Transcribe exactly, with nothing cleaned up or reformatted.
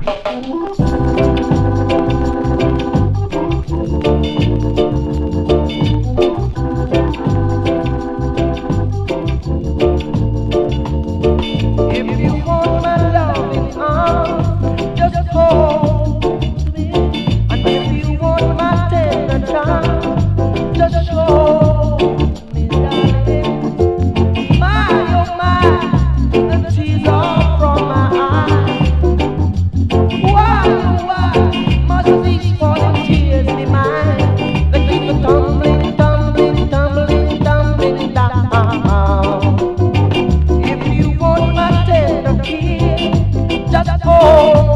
If you want my loving arms, just hold me. And if you want my tender charm, just show me, darling. My, oh my, the tears are from my eyes. Why, oh why must these falling tears be mine? They keep tumbling, tumbling, tumbling, tumbling down. If you want my tender kiss, just hold